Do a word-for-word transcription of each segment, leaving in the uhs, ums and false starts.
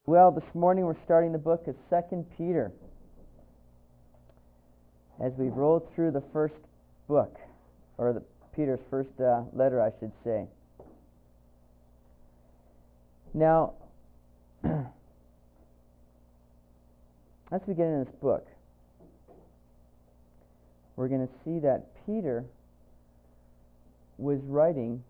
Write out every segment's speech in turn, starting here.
Well, this morning we're starting the book of Second Peter. As we've rolled through the first book, or the, Peter's first uh, letter, I should say. Now, as we get into this book, we're going to see that Peter was writing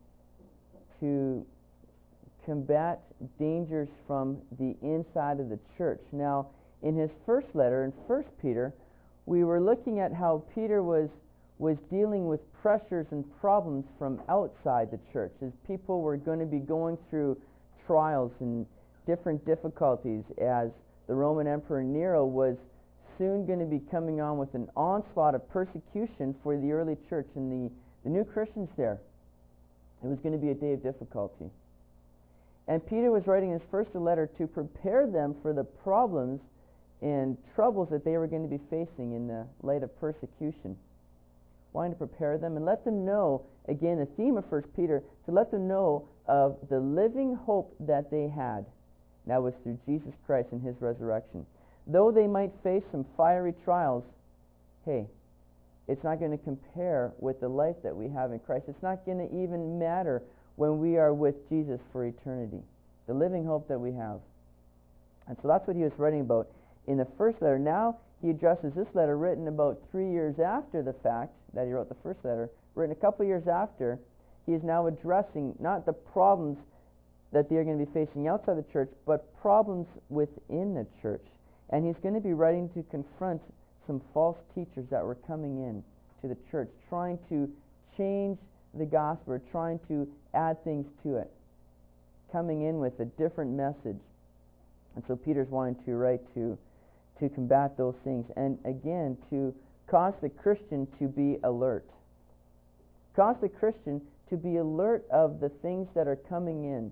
to combat dangers from the inside of the church. Now, in his first letter, in First Peter, we were looking at how Peter was was dealing with pressures and problems from outside the church, as people were going to be going through trials and different difficulties, as the Roman Emperor Nero was soon going to be coming on with an onslaught of persecution for the early church and the, the new Christians there. It was going to be a day of difficulty. And Peter was writing his first letter to prepare them for the problems and troubles that they were going to be facing in the light of persecution. Wanting to prepare them and let them know, again, the theme of First Peter, to let them know of the living hope that they had. That was through Jesus Christ and His resurrection. Though they might face some fiery trials, hey, it's not going to compare with the life that we have in Christ. It's not going to even matter when we are with Jesus for eternity. The living hope that we have. And so that's what he was writing about in the first letter. Now he addresses this letter written about three years after the fact that he wrote the first letter, written a couple years after. He is now addressing not the problems that they're going to be facing outside the church, but problems within the church. And he's going to be writing to confront some false teachers that were coming in to the church, trying to change the gospel, trying to add things to it, coming in with a different message. And so Peter's wanting to write to to combat those things, and again to cause the Christian to be alert. Cause the Christian to be alert of the things that are coming in,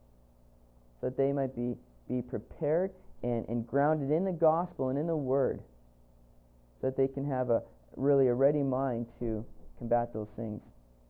so that they might be, be prepared and, and grounded in the gospel and in the word, so that they can have a really a ready mind to combat those things.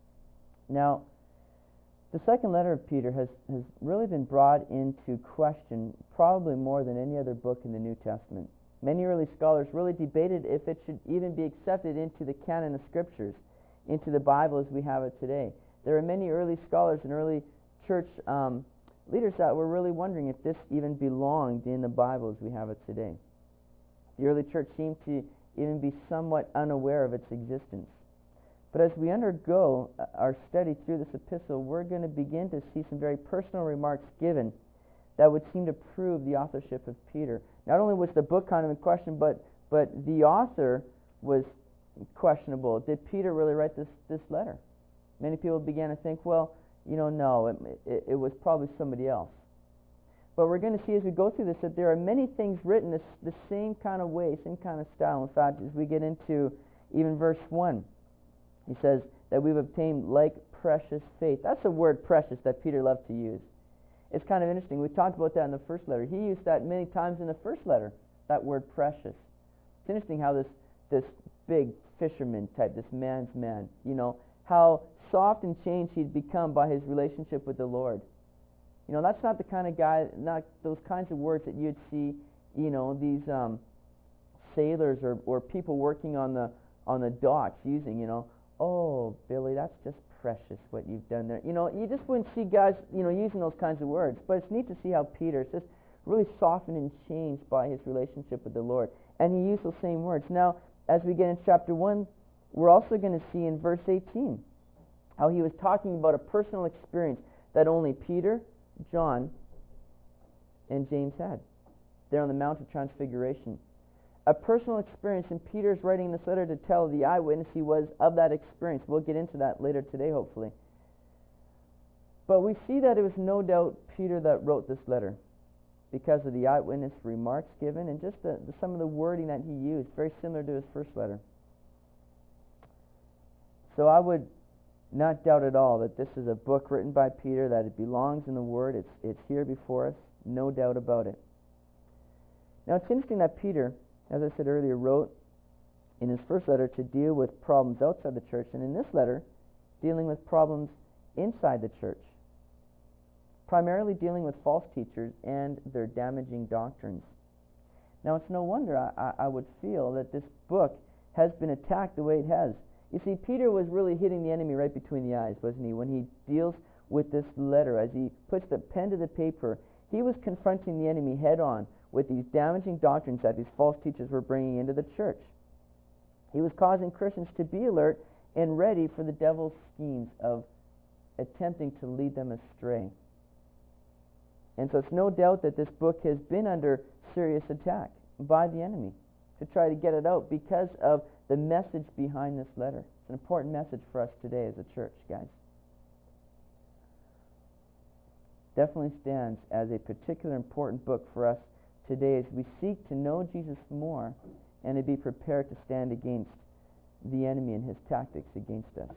Now, the second letter of Peter has, has really been brought into question probably more than any other book in the New Testament. Many early scholars really debated if it should even be accepted into the canon of Scriptures, into the Bible as we have it today. There are many early scholars and early church um, leaders that were really wondering if this even belonged in the Bible as we have it today. The early church seemed to even be somewhat unaware of its existence. But as we undergo our study through this epistle, we're going to begin to see some very personal remarks given that would seem to prove the authorship of Peter. Not only was the book kind of in question, but but the author was questionable. Did Peter really write this, this letter? Many people began to think, well, you know, no, it, it, it was probably somebody else. But we're going to see as we go through this that there are many things written this, the same kind of way, same kind of style. In fact, as we get into even verse one, he says that we've obtained like precious faith. That's a word, precious, that Peter loved to use. It's kind of interesting. We talked about that in the first letter. He used that many times in the first letter, that word precious. It's interesting how this, this big fisherman type, this man's man, you know, how soft and changed he'd become by his relationship with the Lord. You know, that's not the kind of guy, not those kinds of words that you'd see, you know, these um, sailors or, or people working on the on the docks using, you know, oh, Billy, that's just precious what you've done there. You know, you just wouldn't see guys, you know, using those kinds of words. But it's neat to see how Peter is just really softened and changed by his relationship with the Lord. And he used those same words. Now, as we get in chapter one, we're also going to see in verse eighteen how he was talking about a personal experience that only Peter, John, and James had there on the Mount of Transfiguration. A personal experience, and Peter's writing this letter to tell the eyewitness he was of that experience. We'll get into that later today, hopefully. But we see that it was no doubt Peter that wrote this letter because of the eyewitness remarks given and just the, the, some of the wording that he used, very similar to his first letter. So I would not doubt at all that this is a book written by Peter, that it belongs in the Word. It's, it's here before us, no doubt about it. Now, it's interesting that Peter, as I said earlier, wrote in his first letter to deal with problems outside the church, and in this letter, dealing with problems inside the church. primarily dealing with false teachers and their damaging doctrines. Now, it's no wonder I, I, I would feel that this book has been attacked the way it has. You see, Peter was really hitting the enemy right between the eyes, wasn't he? When he deals with this letter, as he puts the pen to the paper, he was confronting the enemy head on with these damaging doctrines that these false teachers were bringing into the church. He was causing Christians to be alert and ready for the devil's schemes of attempting to lead them astray. And so it's no doubt that this book has been under serious attack by the enemy to try to get it out because of the message behind this letter. It's an important message for us today as a church, guys. Definitely stands as a particular important book for us today as we seek to know Jesus more and to be prepared to stand against the enemy and his tactics against us.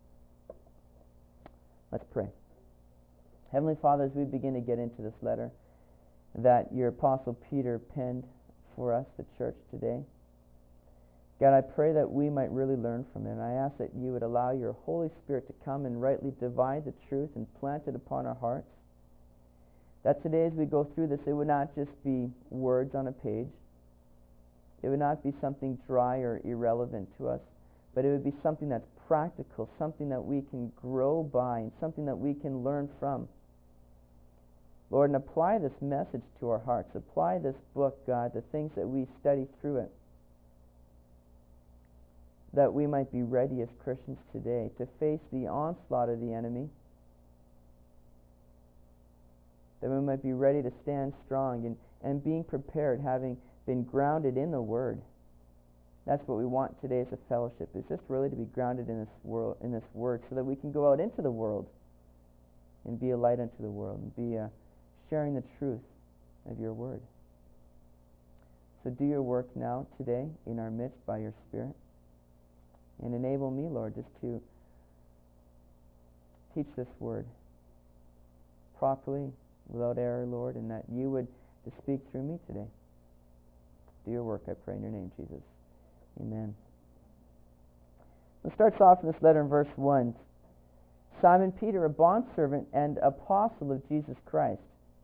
Let's pray. Heavenly Father, as we begin to get into this letter that your Apostle Peter penned for us, the church today, God, I pray that we might really learn from it. And I ask that you would allow your Holy Spirit to come and rightly divide the truth and plant it upon our hearts. That today as we go through this, it would not just be words on a page. It would not be something dry or irrelevant to us, but it would be something that's practical, something that we can grow by, and something that we can learn from. Lord, and apply this message to our hearts. Apply this book, God, the things that we study through it, that we might be ready as Christians today to face the onslaught of the enemy, that we might be ready to stand strong and, and being prepared, having been grounded in the Word. That's what we want today as a fellowship, is just really to be grounded in this world, in this Word, so that we can go out into the world and be a light unto the world and be uh, sharing the truth of your Word. So do your work now, today, in our midst by your Spirit, and enable me, Lord, just to teach this Word properly, without error, Lord, and that you would to speak through me today. Do your work, I pray in your name, Jesus. Amen. Let's start off in this letter in verse one. Simon Peter, a bondservant and apostle of Jesus Christ.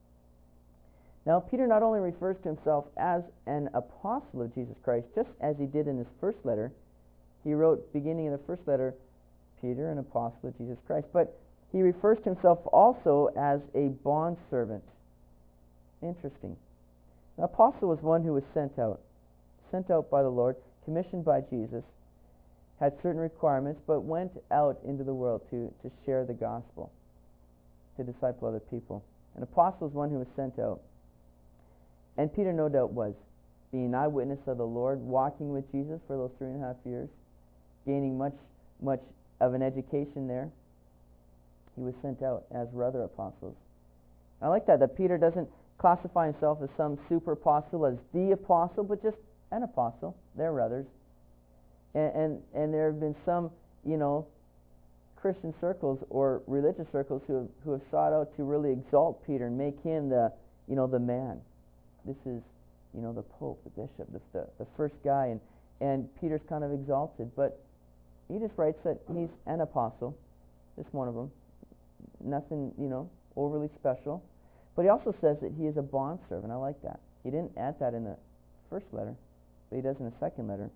Now, Peter not only refers to himself as an apostle of Jesus Christ, just as he did in his first letter. He wrote, beginning in the first letter, Peter, an apostle of Jesus Christ. But he refers to himself also as a bondservant. Interesting. An apostle was one who was sent out, sent out by the Lord, commissioned by Jesus, had certain requirements, but went out into the world to, to share the gospel, to disciple other people. An apostle is one who was sent out. And Peter no doubt was, being an eyewitness of the Lord, walking with Jesus for those three and a half years, gaining much, much of an education there. He was sent out, as were other apostles. I like that, that Peter doesn't classify himself as some super apostle, as the apostle, but just an apostle. There are others. And, and, and there have been some, you know, Christian circles or religious circles who have, who have sought out to really exalt Peter and make him the, you know, the man. This is, you know, the Pope, the bishop, the, the, the first guy, and, and Peter's kind of exalted, but he just writes that he's an apostle, just one of them. Nothing, you know, overly special. But he also says that he is a bondservant. I like that. He didn't add that in the first letter, but he does in the second letter.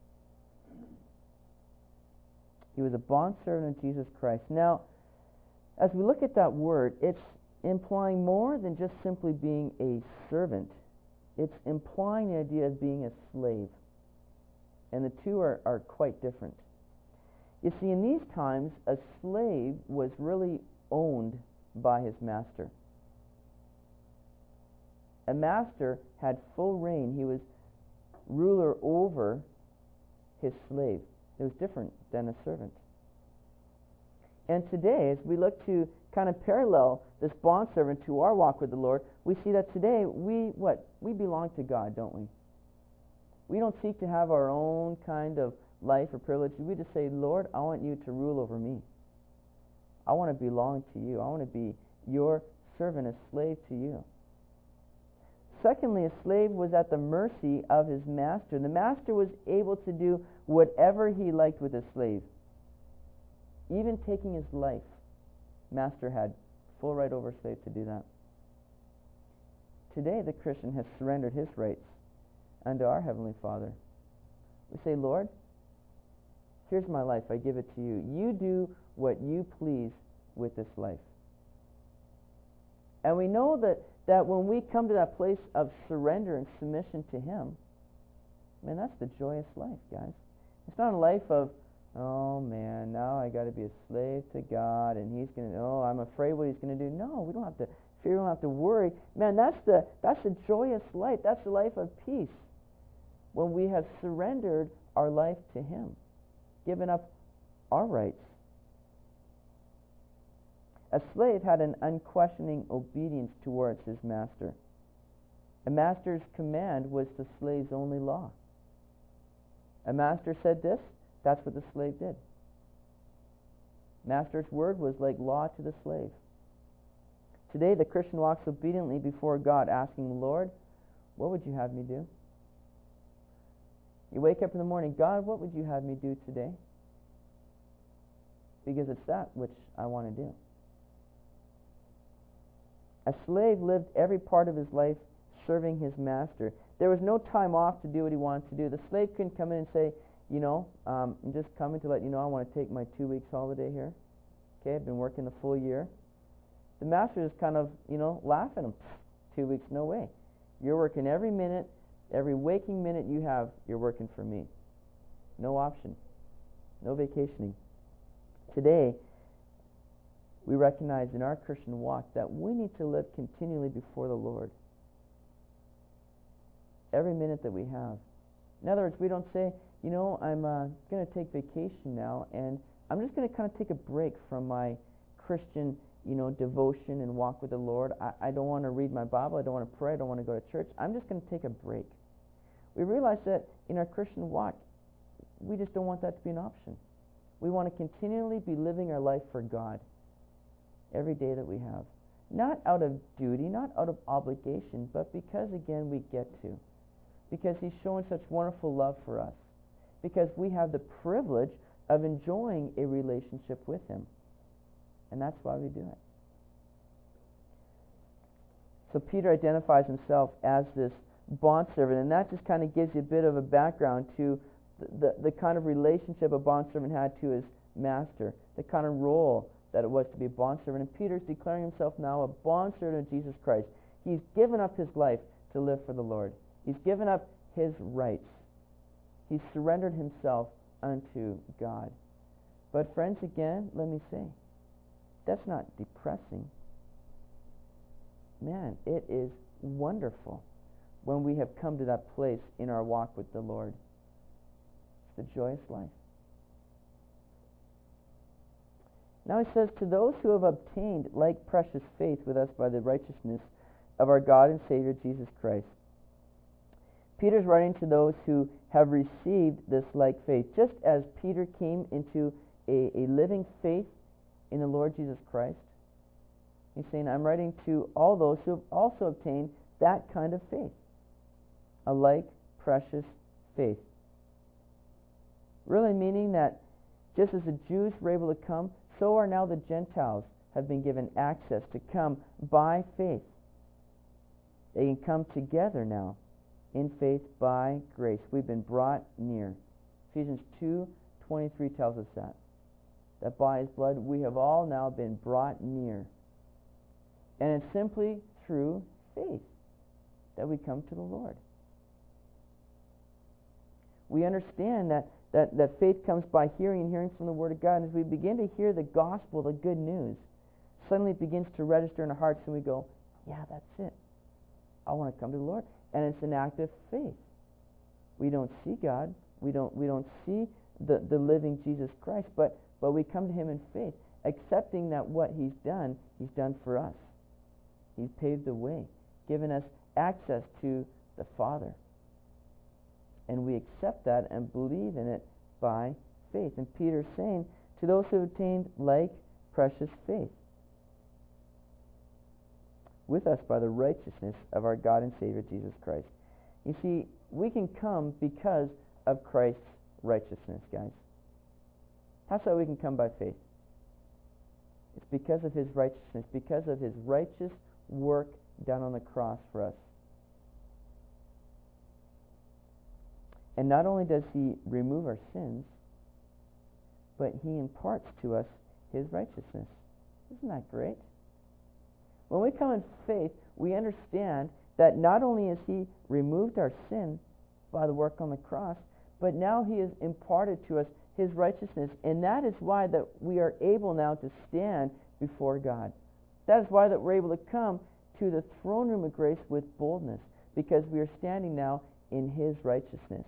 He was a bondservant of Jesus Christ. Now, as we look at that word, it's implying more than just simply being a servant. It's implying the idea of being a slave. And the two are, are quite different. You see, in these times, a slave was really owned by his master. A master had full reign. He was ruler over his slave. It was different than a servant. And today, as we look to kind of parallel this bondservant to our walk with the Lord, we see that today we, what? We belong to God, don't we? We don't seek to have our own kind of life or privilege. We just say, Lord, I want you to rule over me. I want to belong to you. I want to be your servant, a slave to you. Secondly, a slave was at the mercy of his master. The master was able to do whatever he liked with his slave, even taking his life. Master had full right over a slave to do that. Today, the Christian has surrendered his rights unto our Heavenly Father. We say, Lord, here's my life. I give it to you. You do what you please with this life. And we know that, that when we come to that place of surrender and submission to Him, man, that's the joyous life, guys. It's not a life of, oh man, now I got to be a slave to God, and He's going to, oh, I'm afraid what He's going to do. No, we don't have to fear, we don't have to worry. Man, that's the that's a joyous life. That's the life of peace. When we have surrendered our life to Him, given up our rights. A slave had an unquestioning obedience towards his master. A master's command was the slave's only law. A master said this, that's what the slave did. Master's word was like law to the slave. Today, the Christian walks obediently before God, asking the Lord, what would you have me do? You wake up in the morning, God, what would you have me do today? Because it's that which I want to do. A slave lived every part of his life serving his master. There was no time off to do what he wanted to do. The slave couldn't come in and say, you know, um, I'm just coming to let you know I want to take my two weeks holiday here. Okay, I've been working the full year. The master is kind of, you know, laugh at him. Two weeks, no way. You're working every minute, every waking minute you have, you're working for me. No option. No vacationing. Today, we recognize in our Christian walk that we need to live continually before the Lord. Every minute that we have. In other words, we don't say, you know, I'm uh, going to take vacation now, and I'm just going to kind of take a break from my Christian, you know, devotion and walk with the Lord. I, I don't want to read my Bible. I don't want to pray. I don't want to go to church. I'm just going to take a break. We realize that in our Christian walk, we just don't want that to be an option. We want to continually be living our life for God every day that we have. Not out of duty, not out of obligation, but because, again, we get to. Because He's shown such wonderful love for us. Because we have the privilege of enjoying a relationship with Him. And that's why we do it. So Peter identifies himself as this bondservant, and that just kind of gives you a bit of a background to the, the, the kind of relationship a bondservant had to his master, the kind of role that it was to be a bondservant. And Peter's declaring himself now a bondservant of Jesus Christ. He's given up his life to live for the Lord. He's given up his rights. He's surrendered himself unto God. But friends, again, let me say, that's not depressing. Man, it is wonderful when we have come to that place in our walk with the Lord. It's the joyous life. Now he says, to those who have obtained like precious faith with us by the righteousness of our God and Savior Jesus Christ. Peter's writing to those who have received this like faith. Just as Peter came into a, a living faith in the Lord Jesus Christ, he's saying, I'm writing to all those who have also obtained that kind of faith. A like precious faith. Really meaning that just as the Jews were able to come, so are now the Gentiles have been given access to come by faith. They can come together now in faith by grace. We've been brought near. Ephesians two twenty-three tells us that. That by His blood we have all now been brought near. And it's simply through faith that we come to the Lord. We understand that, that, that faith comes by hearing and hearing from the Word of God. And as we begin to hear the gospel, the good news, suddenly it begins to register in our hearts and we go, yeah, that's it. I want to come to the Lord. And it's an act of faith. We don't see God. We don't we don't see the, the living Jesus Christ, but, but we come to Him in faith, accepting that what He's done, He's done for us. He's paved the way, given us access to the Father. And we accept that and believe in it by faith. And Peter's saying, to those who have obtained like precious faith with us by the righteousness of our God and Savior Jesus Christ. You see, we can come because of Christ's righteousness, guys. That's how we can come by faith. It's because of his righteousness, because of his righteous work done on the cross for us. And not only does he remove our sins, but he imparts to us his righteousness. Isn't that great? When we come in faith, we understand that not only has he removed our sin by the work on the cross, but now he has imparted to us his righteousness. And that is why that we are able now to stand before God. That is why that we're able to come to the throne room of grace with boldness, because we are standing now in his righteousness.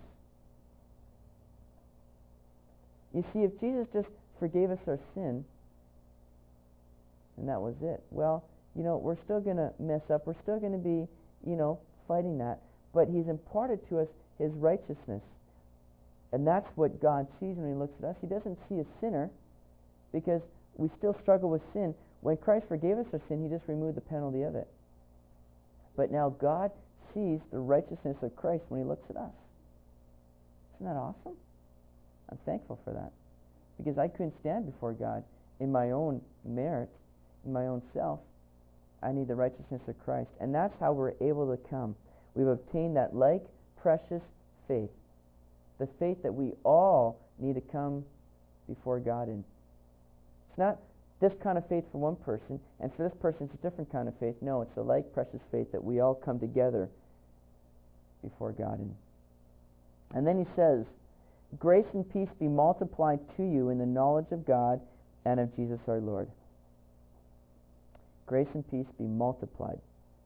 You see, if Jesus just forgave us our sin, and that was it, well, you know, we're still going to mess up. We're still going to be, you know, fighting that. But he's imparted to us his righteousness. And that's what God sees when he looks at us. He doesn't see a sinner, because we still struggle with sin. When Christ forgave us our sin, he just removed the penalty of it. But now God sees the righteousness of Christ when he looks at us. Isn't that awesome? I'm thankful for that, because I couldn't stand before God in my own merit, in my own self. I need the righteousness of Christ. And that's how we're able to come. We've obtained that like precious faith. The faith that we all need to come before God in. It's not this kind of faith for one person, and for this person it's a different kind of faith. No, it's the like precious faith that we all come together before God in. And then he says, grace and peace be multiplied to you in the knowledge of God and of Jesus our Lord. Grace and peace be multiplied.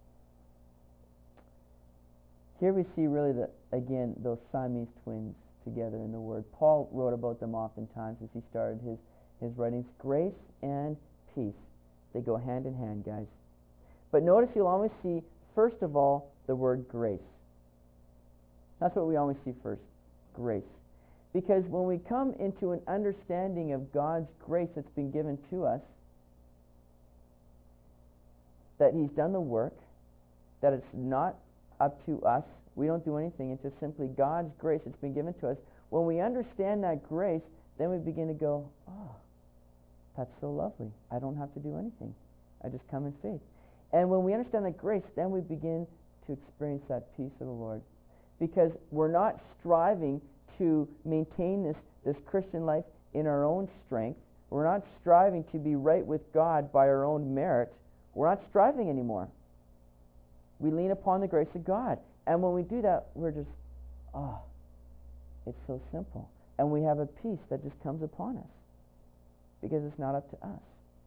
Here we see really, the, again, those Siamese twins together in the Word. Paul wrote about them oftentimes as he started his, his writings. Grace and peace. They go hand in hand, guys. But notice you'll always see, first of all, the word grace. That's what we always see first. Grace. Because when we come into an understanding of God's grace that's been given to us, that he's done the work, that it's not up to us, we don't do anything, it's just simply God's grace that's been given to us. When we understand that grace, then we begin to go, oh, that's so lovely. I don't have to do anything. I just come in faith. And when we understand that grace, then we begin to experience that peace of the Lord. Because we're not striving to maintain this, this Christian life in our own strength. We're not striving to be right with God by our own merit. We're not striving anymore. We lean upon the grace of God. And when we do that, we're just, oh, it's so simple. And we have a peace that just comes upon us, because it's not up to us.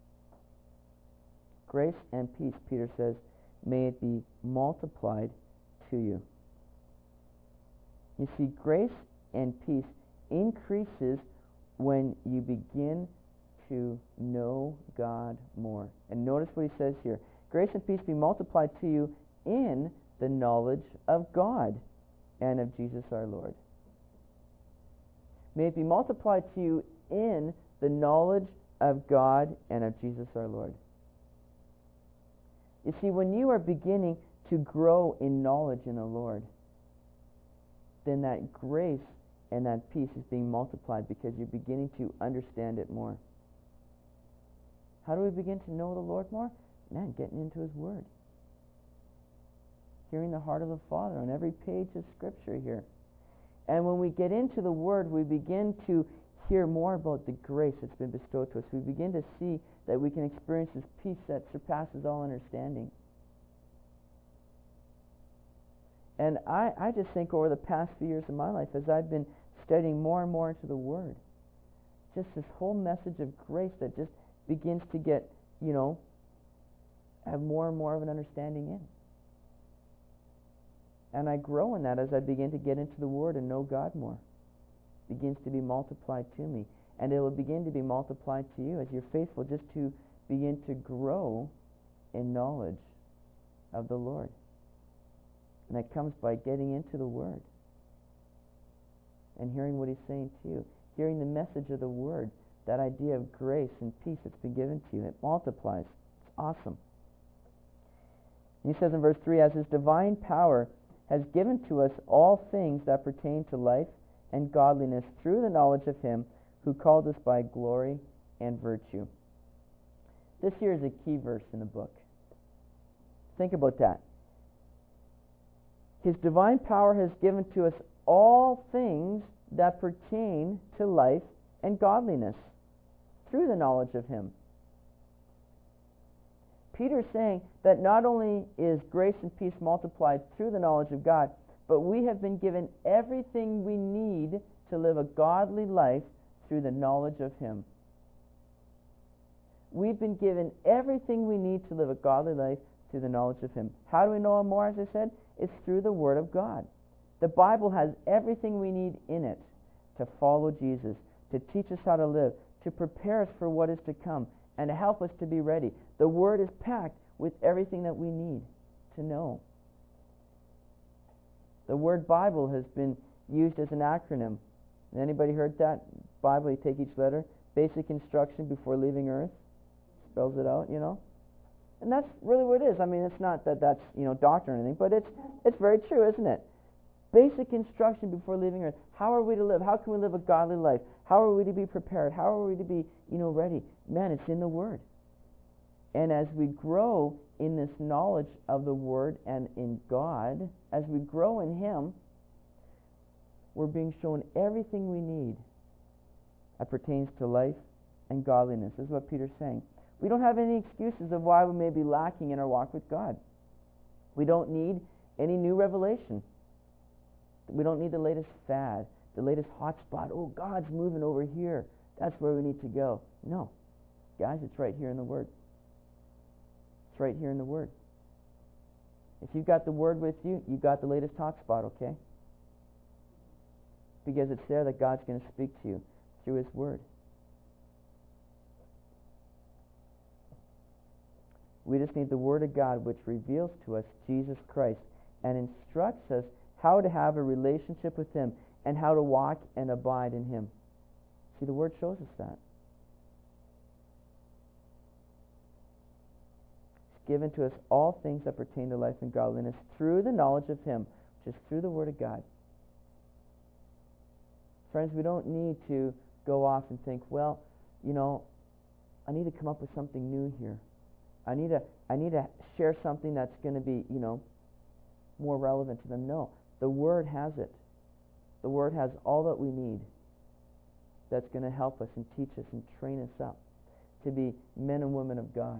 Grace and peace, Peter says, may it be multiplied to you. You see, grace and peace increases when you begin to know God more. And notice what he says here. Grace and peace be multiplied to you in the knowledge of God and of Jesus our Lord. May it be multiplied to you in the knowledge of God and of Jesus our Lord. You see, when you are beginning to grow in knowledge in the Lord, then that grace and that peace is being multiplied, because you're beginning to understand it more. How do we begin to know the Lord more? Man, getting into his Word. Hearing the heart of the Father on every page of Scripture here. And when we get into the Word, we begin to hear more about the grace that's been bestowed to us. We begin to see that we can experience this peace that surpasses all understanding. And I, I just think over the past few years of my life, as I've been studying more and more into the Word, just this whole message of grace that just begins to get, you know, have more and more of an understanding in. And I grow in that as I begin to get into the Word and know God more. It begins to be multiplied to me. And it will begin to be multiplied to you as you're faithful just to begin to grow in knowledge of the Lord. And that comes by getting into the Word and hearing what he's saying to you. Hearing the message of the Word, that idea of grace and peace that's been given to you. It multiplies. It's awesome. And he says in verse three, as his divine power has given to us all things that pertain to life and godliness through the knowledge of him who called us by glory and virtue. This here is a key verse in the book. Think about that. His divine power has given to us all things that pertain to life and godliness through the knowledge of Him. Peter is saying that not only is grace and peace multiplied through the knowledge of God, but we have been given everything we need to live a godly life through the knowledge of Him. We've been given everything we need to live a godly life through the knowledge of Him. How do we know Him more, as I said? It's through the Word of God. The Bible has everything we need in it to follow Jesus, to teach us how to live, to prepare us for what is to come, and to help us to be ready. The Word is packed with everything that we need to know. The word Bible has been used as an acronym. Anybody heard that? Bible, you take each letter. Basic instruction before leaving earth. Spells it out, you know. And that's really what it is. I mean, it's not that that's, you know, doctrine or anything, but it's it's very true, isn't it? Basic instruction before leaving earth. How are we to live? How can we live a godly life? How are we to be prepared? How are we to be, you know, ready? Man, it's in the Word. And as we grow in this knowledge of the Word and in God, as we grow in Him, we're being shown everything we need that pertains to life and godliness. This is what Peter's saying. We don't have any excuses of why we may be lacking in our walk with God. We don't need any new revelation. We don't need the latest fad, the latest hot spot. Oh, God's moving over here. That's where we need to go. No. Guys, it's right here in the Word. It's right here in the Word. If you've got the Word with you, you've got the latest hot spot, okay? Because it's there that God's going to speak to you through His Word. We just need the Word of God, which reveals to us Jesus Christ and instructs us how to have a relationship with Him and how to walk and abide in Him. See, the Word shows us that. It's given to us all things that pertain to life and godliness through the knowledge of Him, which is through the Word of God. Friends, we don't need to go off and think, well, you know, I need to come up with something new here. I need to I need to share something that's going to be, you know, more relevant to them. No, the Word has it. The Word has all that we need that's going to help us and teach us and train us up to be men and women of God.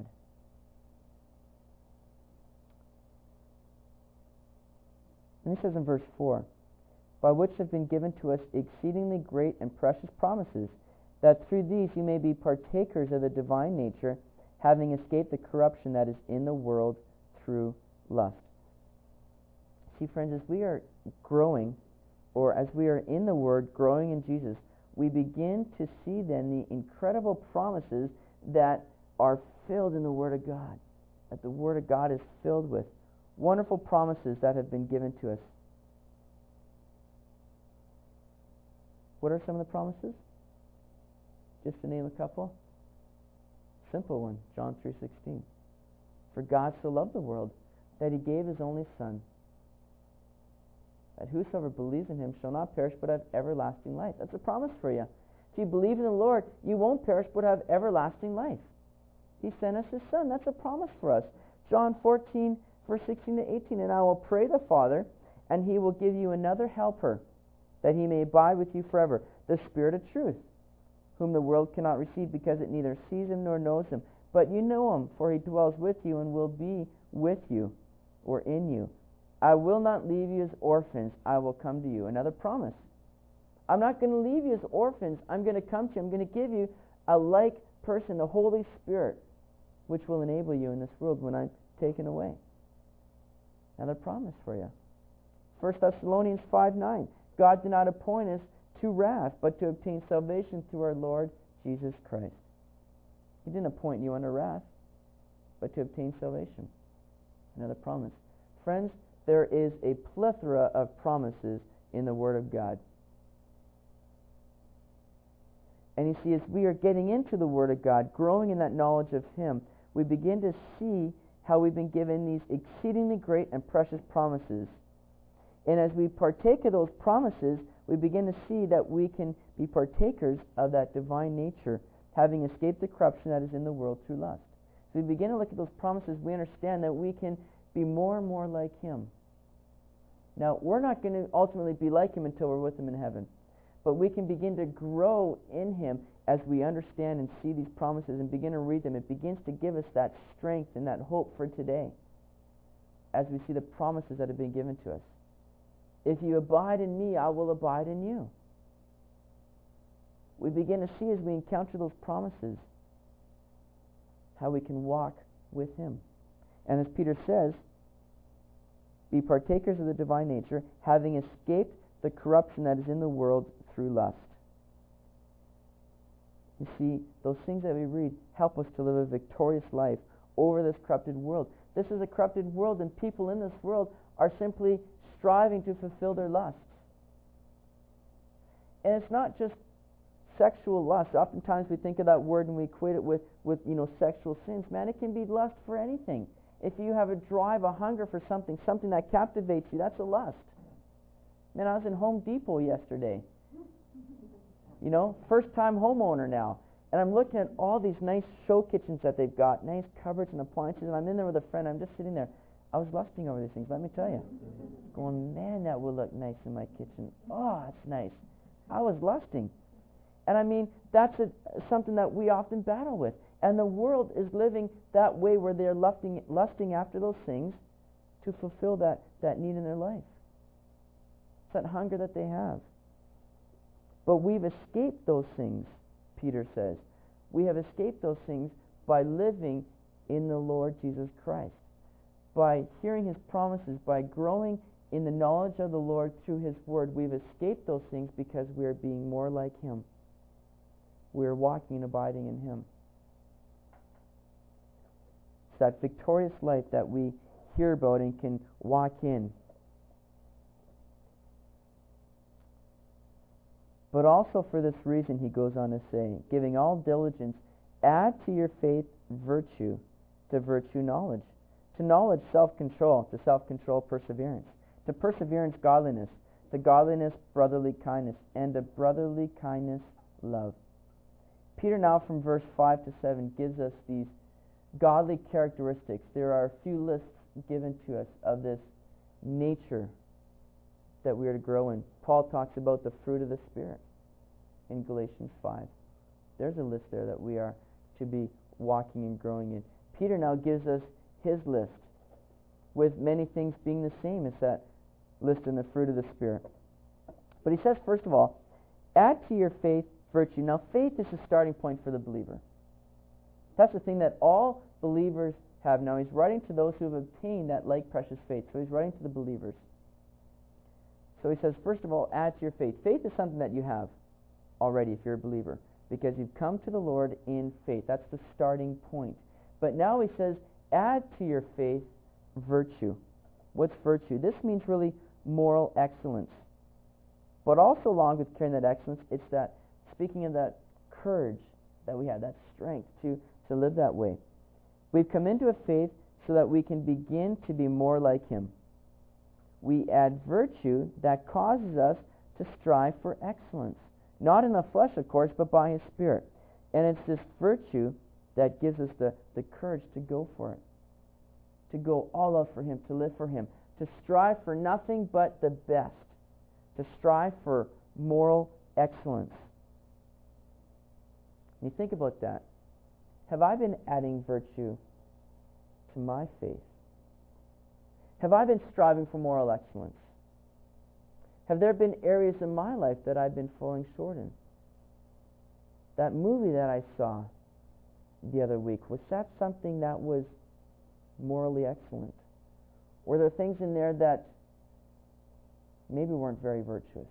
And he says in verse four, by which have been given to us exceedingly great and precious promises, that through these you may be partakers of the divine nature, having escaped the corruption that is in the world through lust. See, friends, as we are growing, or as we are in the Word, growing in Jesus, we begin to see then the incredible promises that are filled in the Word of God, that the Word of God is filled with. Wonderful promises that have been given to us. What are some of the promises? Just to name a couple. Simple one, John three sixteen. For God so loved the world that He gave His only Son, that whosoever believes in Him shall not perish but have everlasting life. That's a promise for you. If you believe in the Lord, you won't perish but have everlasting life. He sent us His Son. That's a promise for us. John fourteen, verse sixteen to eighteen. And I will pray the Father, and He will give you another helper, that He may abide with you forever, the Spirit of truth, whom the world cannot receive, because it neither sees Him nor knows Him. But you know Him, for He dwells with you and will be with you, or in you. I will not leave you as orphans. I will come to you. Another promise. I'm not going to leave you as orphans. I'm going to come to you. I'm going to give you a like person, the Holy Spirit, which will enable you in this world when I'm taken away. Another promise for you. First Thessalonians five nine. God did not appoint us to wrath, but to obtain salvation through our Lord Jesus Christ. He didn't appoint you unto wrath, but to obtain salvation. Another promise. Friends, there is a plethora of promises in the Word of God. And you see, as we are getting into the Word of God, growing in that knowledge of Him, we begin to see how we've been given these exceedingly great and precious promises. And as we partake of those promises, we begin to see that we can be partakers of that divine nature, having escaped the corruption that is in the world through lust. we begin to look at those promises, we understand that we can be more and more like Him. Now, we're not going to ultimately be like Him until we're with Him in heaven. But we can begin to grow in Him as we understand and see these promises and begin to read them. It begins to give us that strength and that hope for today as we see the promises that have been given to us. If you abide in me, I will abide in you. We begin to see as we encounter those promises how we can walk with Him. And as Peter says, be partakers of the divine nature, having escaped the corruption that is in the world through lust. You see, those things that we read help us to live a victorious life over this corrupted world. This is a corrupted world, and people in this world are simply striving to fulfill their lusts. And it's not just sexual lust. Oftentimes we think of that word and we equate it with, with you know, sexual sins. Man, it can be lust for anything. If you have a drive, a hunger for something, something that captivates you, that's a lust. Man, I was in Home Depot yesterday. You know, first time homeowner now. And I'm looking at all these nice show kitchens that they've got, nice cupboards and appliances, and I'm in there with a friend. I'm just sitting there. I was lusting over these things, let me tell you. Going, man, that would look nice in my kitchen. Oh, that's nice. I was lusting. And I mean, that's a, something that we often battle with. And the world is living that way where they're lusting, lusting after those things to fulfill that, that need in their life. It's that hunger that they have. But we've escaped those things, Peter says. We have escaped those things by living in the Lord Jesus Christ, by hearing His promises, by growing in the knowledge of the Lord through His Word. We've escaped those things because we are being more like Him. We are walking and abiding in Him. It's that victorious life that we hear about and can walk in. But also for this reason, he goes on to say, giving all diligence, add to your faith virtue, to virtue knowledge, to knowledge self-control, to self-control perseverance, to perseverance godliness, to godliness brotherly kindness, and to brotherly kindness love. Peter now from verse five to seven gives us these godly characteristics. There are a few lists given to us of this nature that we are to grow in. Paul talks about the fruit of the Spirit in Galatians five. There's a list there that we are to be walking and growing in. Peter now gives us his list, with many things being the same as that list in the fruit of the Spirit. But he says, first of all, add to your faith virtue. Now, faith is the starting point for the believer. That's the thing that all believers have. Now, he's writing to those who have obtained that like precious faith. So he's writing to the believers. So he says, first of all, add to your faith. Faith is something that you have already if you're a believer, because you've come to the Lord in faith. That's the starting point. But now he says, add to your faith virtue. What's virtue? This means really moral excellence. But also along with carrying that excellence, it's that, speaking of that courage that we have, that strength to, to live that way. We've come into a faith so that we can begin to be more like Him. We add virtue that causes us to strive for excellence. Not in the flesh, of course, but by His Spirit. And it's this virtue that gives us the, the courage to go for it. To go all out for Him, to live for Him. To strive for nothing but the best. To strive for moral excellence. When you think about that, have I been adding virtue to my faith? Have I been striving for moral excellence? Have there been areas in my life that I've been falling short in? That movie that I saw the other week, was that something that was morally excellent? Were there things in there that maybe weren't very virtuous?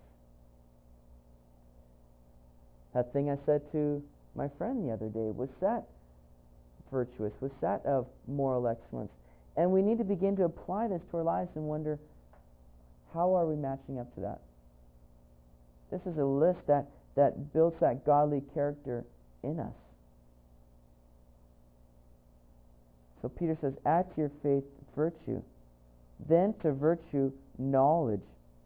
That thing I said to my friend the other day, was that virtuous? Was that of moral excellence? And we need to begin to apply this to our lives and wonder, how are we matching up to that? This is a list that, that builds that godly character in us. So Peter says, add to your faith virtue, then to virtue knowledge.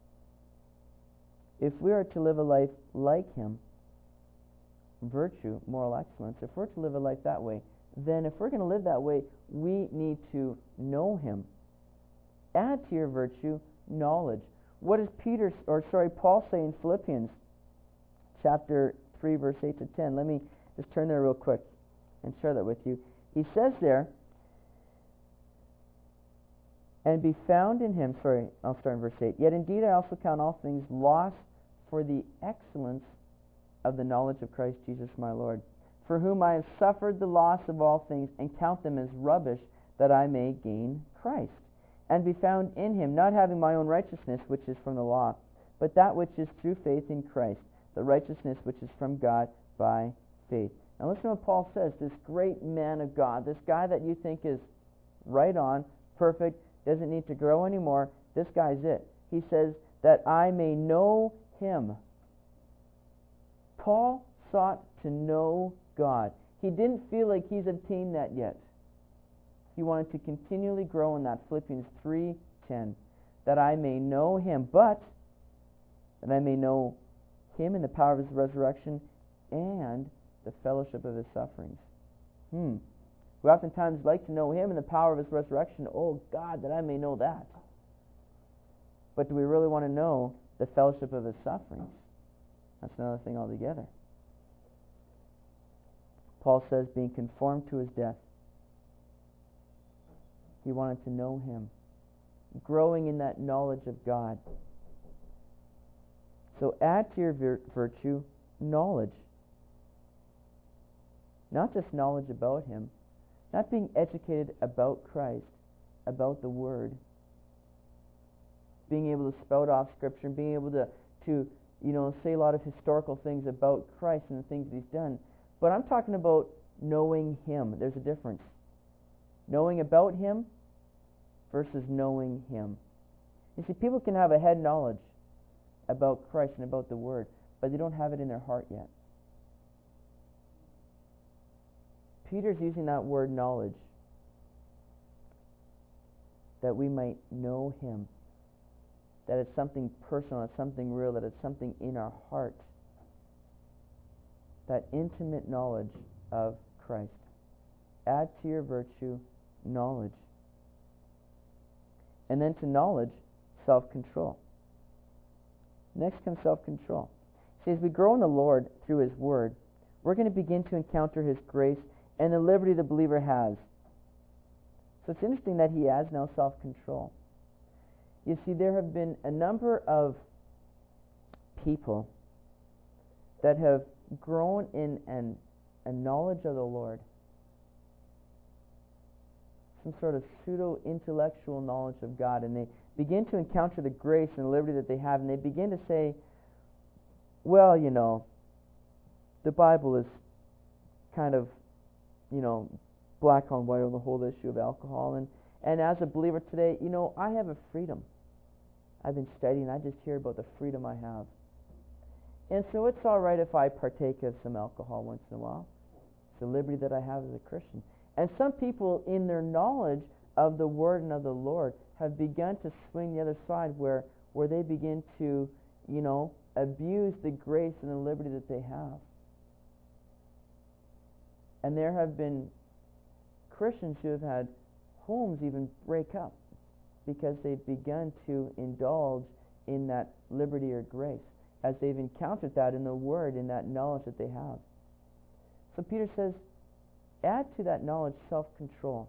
If we are to live a life like Him, virtue, moral excellence, if we're to live a life that way, then if we're going to live that way, we need to know Him. Add to your virtue knowledge. What does Peter, or sorry, Paul say in Philippians chapter three, verse eight to ten? Let me just turn there real quick and share that with you. He says there, and be found in Him, sorry, I'll start in verse eight. Yet indeed I also count all things lost for the excellence of the knowledge of Christ Jesus my Lord, for whom I have suffered the loss of all things, and count them as rubbish, that I may gain Christ, and be found in Him, not having my own righteousness, which is from the law, but that which is through faith in Christ, the righteousness which is from God by faith. Now listen to what Paul says, this great man of God, this guy that you think is right on, perfect, doesn't need to grow anymore, this guy's it. He says, that I may know Him. Paul sought to know God. He didn't feel like he's obtained that yet. He wanted to continually grow in that. Philippians three ten, that I may know Him, but that I may know Him in the power of His resurrection and the fellowship of His sufferings. Hmm. We oftentimes like to know Him in the power of His resurrection. Oh God, that I may know that. But do we really want to know the fellowship of His sufferings? That's another thing altogether. Paul says, being conformed to His death. He wanted to know Him, growing in that knowledge of God. So add to your vir- virtue knowledge. Not just knowledge about Him, not being educated about Christ, about the Word, being able to spout off Scripture, being able to, to you know, say a lot of historical things about Christ and the things that He's done. But I'm talking about knowing Him. There's a difference. Knowing about Him versus knowing Him. You see, people can have a head knowledge about Christ and about the Word, but they don't have it in their heart yet. Peter's using that word knowledge, that we might know Him, that it's something personal, it's something real, that it's something in our heart, that intimate knowledge of Christ. Add to your virtue knowledge. And then to knowledge, self-control. Next comes self-control. See, as we grow in the Lord through His Word, we're going to begin to encounter His grace and the liberty the believer has. So it's interesting that he has now self-control. You see, there have been a number of people that have grown in an, a knowledge of the Lord, some sort of pseudo-intellectual knowledge of God, and they begin to encounter the grace and the liberty that they have, and they begin to say, well, you know, the Bible is kind of, you know, black on white on the whole issue of alcohol. And, and as a believer today, you know, I have a freedom. I've been studying. I just hear about the freedom I have. And so it's all right if I partake of some alcohol once in a while. It's a liberty that I have as a Christian. And some people, in their knowledge of the Word and of the Lord, have begun to swing the other side where, where they begin to, you know, abuse the grace and the liberty that they have. And there have been Christians who have had homes even break up because they've begun to indulge in that liberty or grace as they've encountered that in the Word, in that knowledge that they have. So Peter says, add to that knowledge self-control.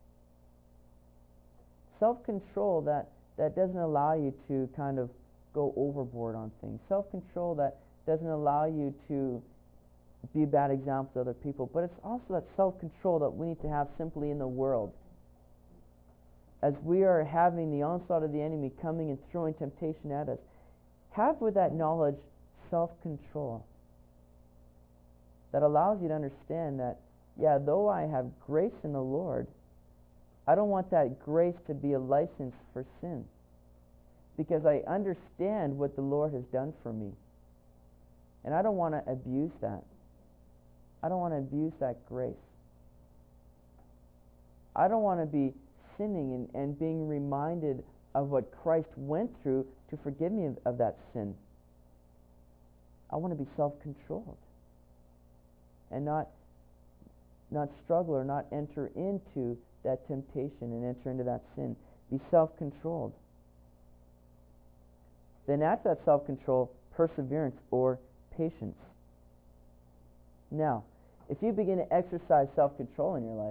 Self-control that, that doesn't allow you to kind of go overboard on things. Self-control that doesn't allow you to be a bad example to other people, but it's also that self-control that we need to have simply in the world. As we are having the onslaught of the enemy coming and throwing temptation at us, have with that knowledge self-control that allows you to understand that, yeah, though I have grace in the Lord, I don't want that grace to be a license for sin, because I understand what the Lord has done for me, and I don't want to abuse that. I don't want to abuse that grace. I don't want to be sinning and, and being reminded of what Christ went through to forgive me of, of that sin. I want to be self-controlled and not not struggle or not enter into that temptation and enter into that sin. Be self-controlled. Then after that self-control, perseverance or patience. Now, if you begin to exercise self-control in your life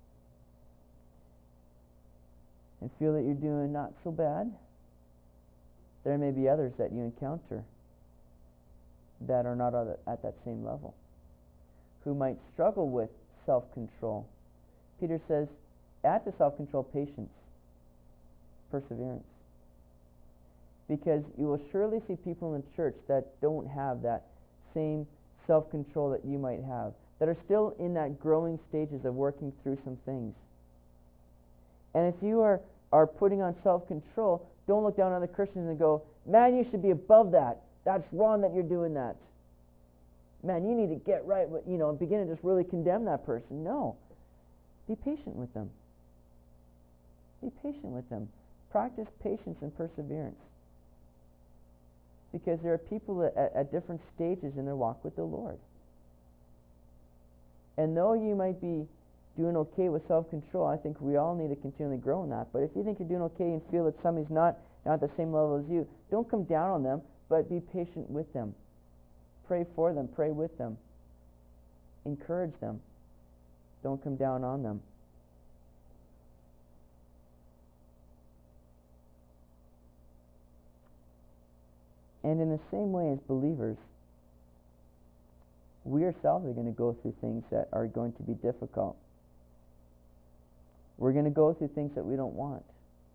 and feel that you're doing not so bad, there may be others that you encounter that are not at that same level, who might struggle with self-control. Peter says, add to self-control patience, perseverance. Because you will surely see people in the church that don't have that same self-control that you might have, that are still in that growing stages of working through some things. And if you are, are putting on self-control, don't look down on the Christians and go, man, you should be above that. That's wrong that you're doing that. Man, you need to get right with, you know, and begin to just really condemn that person. No. Be patient with them. Be patient with them. Practice patience and perseverance. Because there are people at, at different stages in their walk with the Lord. And though you might be doing okay with self-control, I think we all need to continually grow in that. But if you think you're doing okay and feel that somebody's not, not at the same level as you, don't come down on them, but be patient with them. Pray for them. Pray with them. Encourage them. Don't come down on them. And in the same way as believers, we ourselves are going to go through things that are going to be difficult. We're going to go through things that we don't want.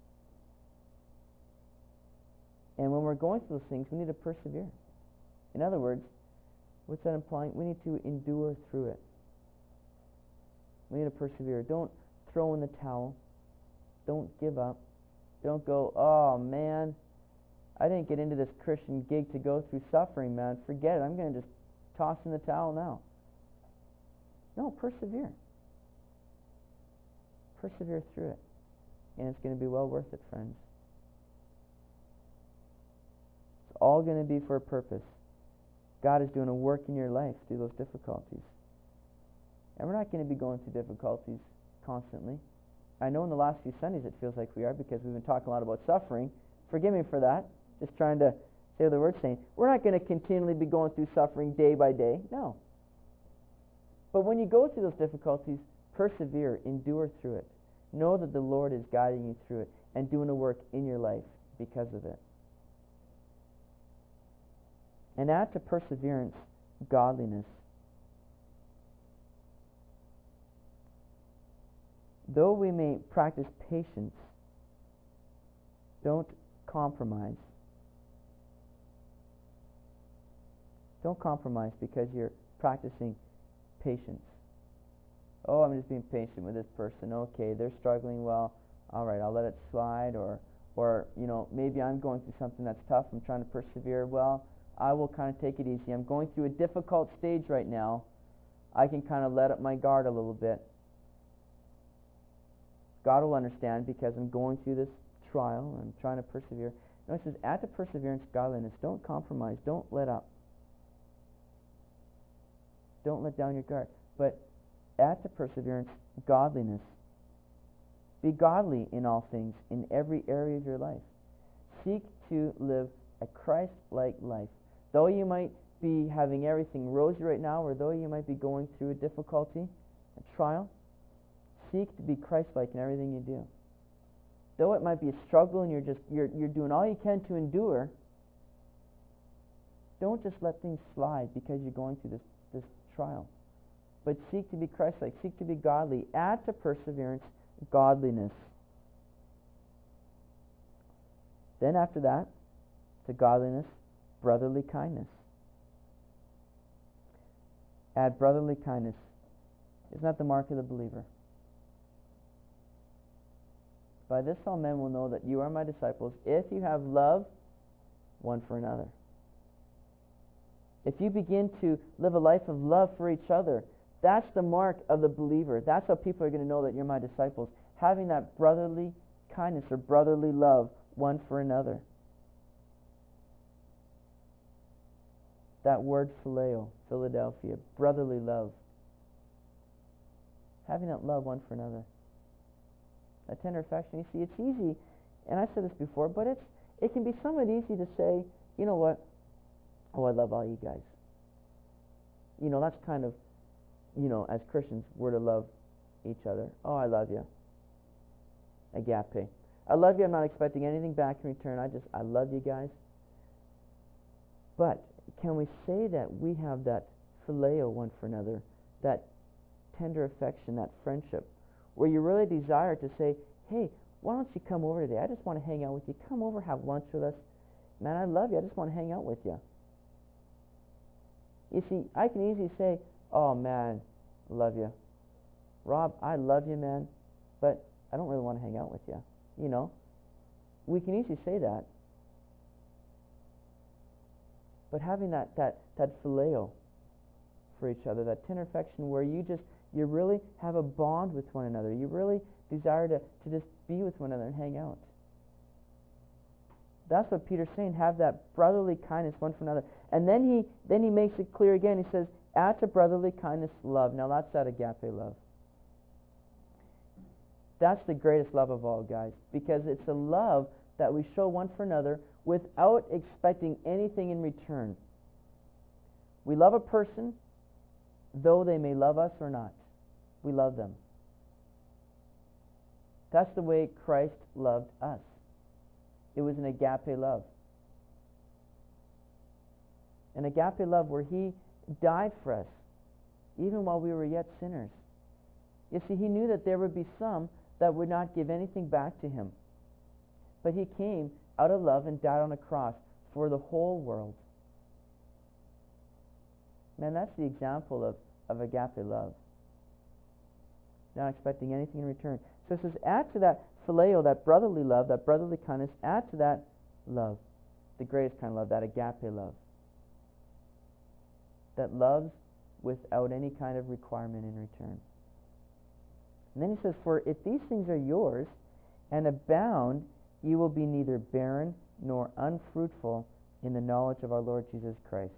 And when we're going through those things, we need to persevere. In other words, what's that implying? We need to endure through it. We need to persevere. Don't throw in the towel. Don't give up. Don't go, oh man, I didn't get into this Christian gig to go through suffering, man. Forget it. I'm going to just toss in the towel now. No, persevere. Persevere through it. And it's going to be well worth it, friends. It's all going to be for a purpose. God is doing a work in your life through those difficulties. And we're not going to be going through difficulties constantly. I know in the last few Sundays it feels like we are, because we've been talking a lot about suffering. Forgive me for that. Just trying to say what the Word's saying. We're not going to continually be going through suffering day by day. No. But when you go through those difficulties, persevere, endure through it. Know that the Lord is guiding you through it and doing a work in your life because of it. And add to perseverance godliness. Though we may practice patience, don't compromise. Don't compromise because you're practicing patience. Oh, I'm just being patient with this person. Okay, they're struggling. Well, all right, I'll let it slide. Or, or you know, maybe I'm going through something that's tough. I'm trying to persevere. Well, I will kind of take it easy. I'm going through a difficult stage right now. I can kind of let up my guard a little bit. God will understand because I'm going through this trial and I'm trying to persevere. No, it says, add to perseverance godliness. Don't compromise. Don't let up. Don't let down your guard. But add to perseverance godliness. Be godly in all things, in every area of your life. Seek to live a Christ-like life. Though you might be having everything rosy right now, or though you might be going through a difficulty, a trial, seek to be Christ-like in everything you do. Though it might be a struggle and you're just you're you're doing all you can to endure, don't just let things slide because you're going through this, this trial. But seek to be Christ-like, seek to be godly. Add to perseverance godliness. Then after that, to godliness, brotherly kindness. Add brotherly kindness. Isn't that the mark of the believer? By this all men will know that you are my disciples, if you have love one for another. If you begin to live a life of love for each other, that's the mark of the believer. That's how people are going to know that you're my disciples. Having that brotherly kindness or brotherly love one for another. That word phileo, Philadelphia, brotherly love. Having that love one for another. That tender affection. You see, it's easy, and I've said this before, but it's it can be somewhat easy to say, you know what? Oh, I love all you guys. You know, that's kind of, you know, as Christians, we're to love each other. Oh, I love you. Agape. I love you. I'm not expecting anything back in return. I just, I love you guys. But can we say that we have that phileo one for another, that tender affection, that friendship, where you really desire to say, hey, why don't you come over today? I just want to hang out with you. Come over, have lunch with us. Man, I love you. I just want to hang out with you. You see, I can easily say, oh, man, love you. Rob, I love you, man, but I don't really want to hang out with you. You know, we can easily say that. But having that, that, that phileo for each other, that tender affection where you just, you really have a bond with one another. You really desire to, to just be with one another and hang out. That's what Peter's saying. Have that brotherly kindness one for another. And then he then he makes it clear again. He says, add to brotherly kindness love. Now that's that agape love. That's the greatest love of all, guys, because it's a love that we show one for another without expecting anything in return. We love a person, though they may love us or not. We love them. That's the way Christ loved us. It was an agape love. An agape love where he died for us, even while we were yet sinners. You see, he knew that there would be some that would not give anything back to him. But he came out of love and died on a cross for the whole world. Man, that's the example of, of agape love. Not expecting anything in return. So it says, add to that phileo, that brotherly love, that brotherly kindness, add to that love, the greatest kind of love, that agape love, that loves without any kind of requirement in return. And then he says, for if these things are yours and abound, you will be neither barren nor unfruitful in the knowledge of our Lord Jesus Christ.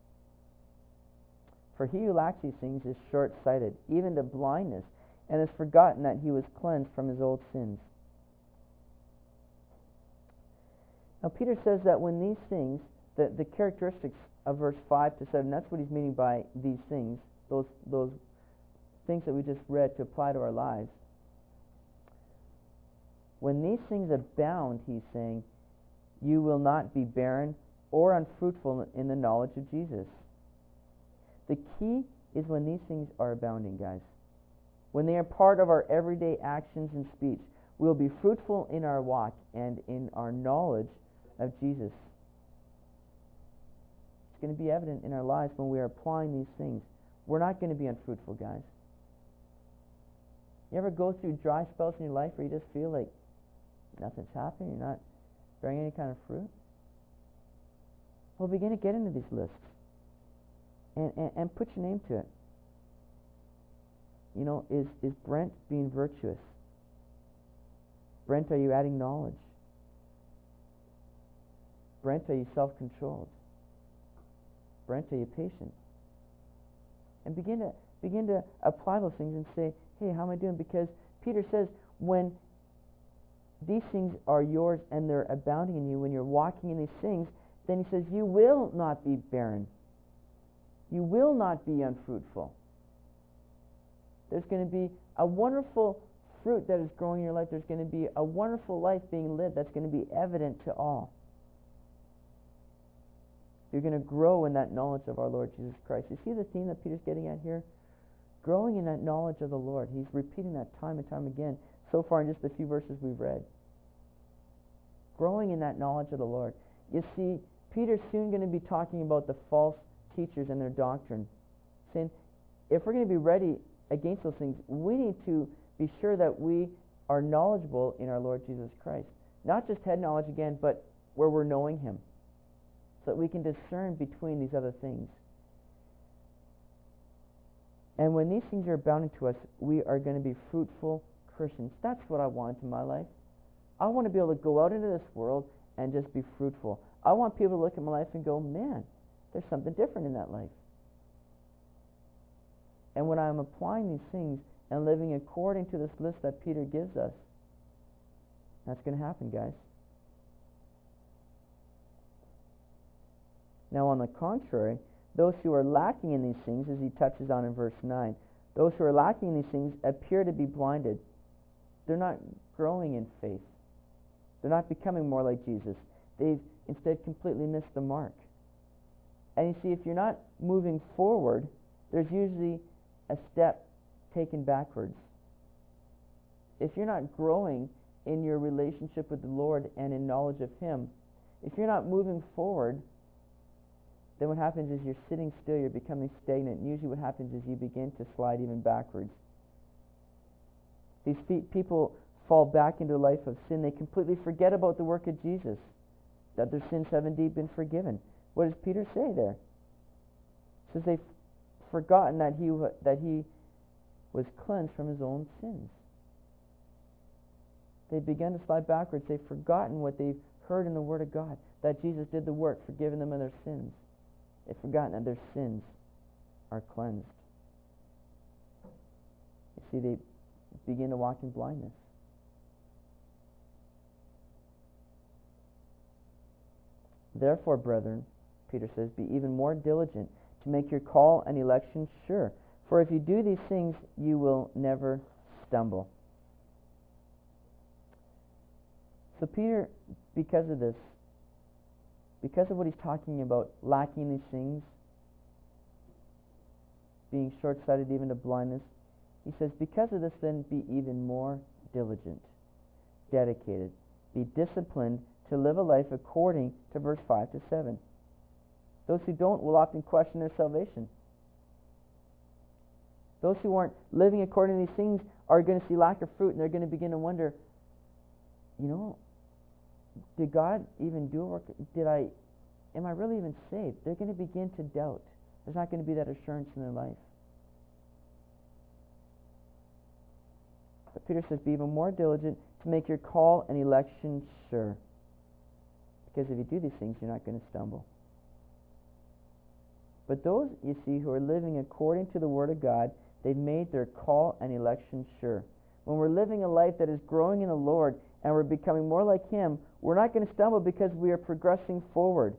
For he who lacks these things is short-sighted, even to blindness, and has forgotten that he was cleansed from his old sins. Now Peter says that when these things, the, the characteristics of verse five to seven, that's what he's meaning by these things, those those things that we just read to apply to our lives. When these things abound, he's saying, you will not be barren or unfruitful in the knowledge of Jesus. The key is when these things are abounding, guys. When they are part of our everyday actions and speech, we'll be fruitful in our walk and in our knowledge of Jesus. It's going to be evident in our lives when we are applying these things. We're not going to be unfruitful, guys. You ever go through dry spells in your life where you just feel like nothing's happening, you're not bearing any kind of fruit? Well, begin to get into these lists and, and, and put your name to it. You know, is, is Brent being virtuous? Brent, are you adding knowledge? Brent, are you self-controlled? Brent, are you patient? And begin to begin to apply those things and say, hey, how am I doing? Because Peter says, when these things are yours and they're abounding in you, when you're walking in these things, then he says, you will not be barren. You will not be unfruitful. There's going to be a wonderful fruit that is growing in your life. There's going to be a wonderful life being lived that's going to be evident to all. You're going to grow in that knowledge of our Lord Jesus Christ. You see the theme that Peter's getting at here? Growing in that knowledge of the Lord. He's repeating that time and time again so far in just the few verses we've read. Growing in that knowledge of the Lord. You see, Peter's soon going to be talking about the false teachers and their doctrine, saying, if we're going to be ready against those things, we need to be sure that we are knowledgeable in our Lord Jesus Christ. Not just head knowledge again, but where we're knowing Him, so that we can discern between these other things. And when these things are abounding to us, we are going to be fruitful Christians. That's what I want in my life. I want to be able to go out into this world and just be fruitful. I want people to look at my life and go, man, there's something different in that life. And when I'm applying these things and living according to this list that Peter gives us, that's going to happen, guys. Now, on the contrary, those who are lacking in these things, as he touches on in verse nine, those who are lacking in these things appear to be blinded. They're not growing in faith. They're not becoming more like Jesus. They've instead completely missed the mark. And you see, if you're not moving forward, there's usually a step taken backwards. If you're not growing in your relationship with the Lord and in knowledge of Him, if you're not moving forward, then what happens is you're sitting still, you're becoming stagnant, and usually what happens is you begin to slide even backwards. These fe- people fall back into a life of sin. They completely forget about the work of Jesus, that their sins have indeed been forgiven. What does Peter say there? He says they've forgotten that he, that he was cleansed from his own sins. They've begun to slide backwards. They've forgotten what they've heard in the Word of God, that Jesus did the work, forgiving them of their sins. They've forgotten that their sins are cleansed. You see, they begin to walk in blindness. Therefore, brethren, Peter says, be even more diligent to make your call and election sure. For if you do these things, you will never stumble. So Peter, because of this, because of what he's talking about, lacking these things, being short-sighted even to blindness, he says, because of this, then be even more diligent, dedicated, be disciplined to live a life according to verse five to seven. Those who don't will often question their salvation. Those who aren't living according to these things are going to see lack of fruit, and they're going to begin to wonder, you know, did God even do a work? Did I, am I really even saved? They're going to begin to doubt. There's not going to be that assurance in their life. But Peter says, be even more diligent to make your call and election sure. Because if you do these things, you're not going to stumble. But those, you see, who are living according to the Word of God, they've made their call and election sure. When we're living a life that is growing in the Lord and we're becoming more like Him, we're not going to stumble because we are progressing forward.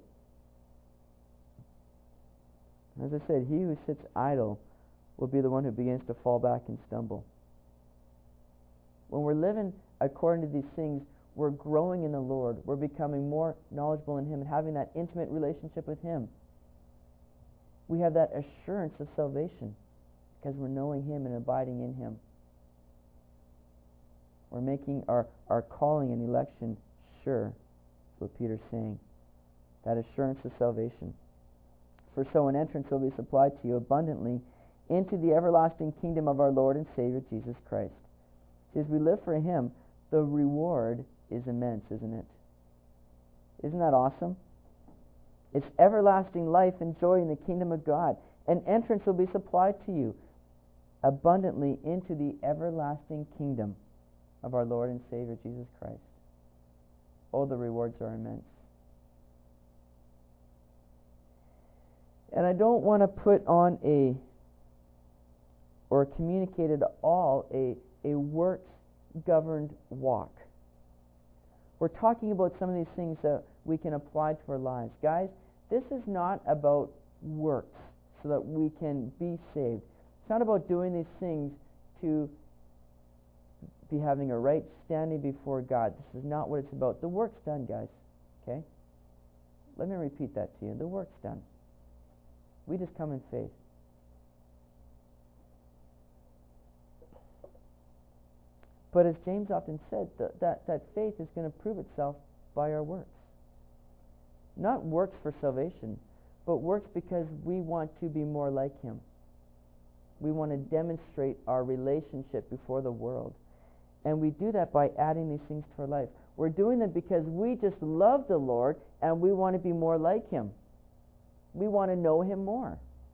As I said, he who sits idle will be the one who begins to fall back and stumble. When we're living according to these things, we're growing in the Lord. We're becoming more knowledgeable in Him and having that intimate relationship with Him. We have that assurance of salvation because we're knowing Him and abiding in Him. We're making our, our calling and election sure. That's what Peter's saying. That assurance of salvation. For so an entrance will be supplied to you abundantly into the everlasting kingdom of our Lord and Savior Jesus Christ. As we live for Him, the reward is immense, isn't it? Isn't that awesome? It's everlasting life and joy in the kingdom of God. An entrance will be supplied to you abundantly into the everlasting kingdom of our Lord and Savior Jesus Christ. Oh, the rewards are immense. And I don't want to put on a, or communicate at all, a, a works-governed walk. We're talking about some of these things that we can apply to our lives. Guys, this is not about works so that we can be saved. It's not about doing these things to be having a right standing before God. This is not what it's about. The work's done, guys. Okay? Let me repeat that to you. The work's done. We just come in faith. But as James often said, th- that, that faith is going to prove itself by our works. Not works for salvation, but works because we want to be more like Him. We want to demonstrate our relationship before the world. And we do that by adding these things to our life. We're doing them because we just love the Lord and we want to be more like Him. We want to know Him more.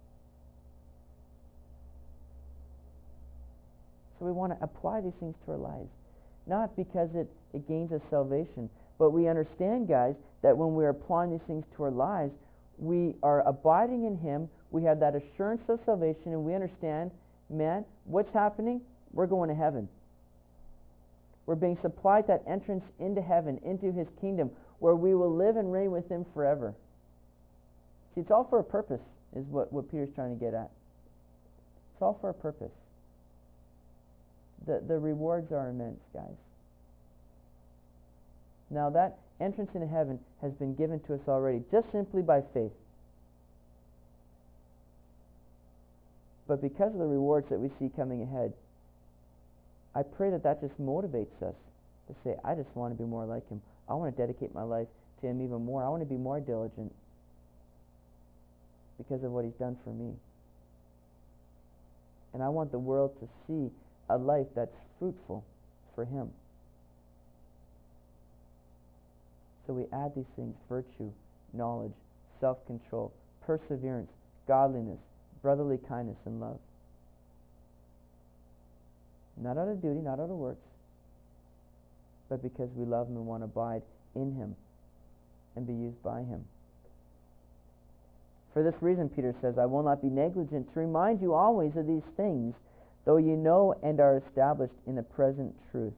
So we want to apply these things to our lives. Not because it, it gains us salvation, but we understand, guys, that when we're applying these things to our lives, we are abiding in Him, we have that assurance of salvation, and we understand, man, what's happening? We're going to heaven. We're being supplied that entrance into heaven, into His kingdom, where we will live and reign with Him forever. See, it's all for a purpose, is what, what Peter's trying to get at. It's all for a purpose. The, the rewards are immense, guys. Now that entrance into heaven has been given to us already, just simply by faith. But because of the rewards that we see coming ahead, I pray that that just motivates us to say, I just want to be more like Him. I want to dedicate my life to Him even more. I want to be more diligent because of what He's done for me. And I want the world to see a life that's fruitful for Him. So we add these things: virtue, knowledge, self-control, perseverance, godliness, brotherly kindness, and love. Not out of duty, not out of works, but because we love Him and want to abide in Him and be used by Him. For this reason, Peter says, I will not be negligent to remind you always of these things, though you know and are established in the present truth.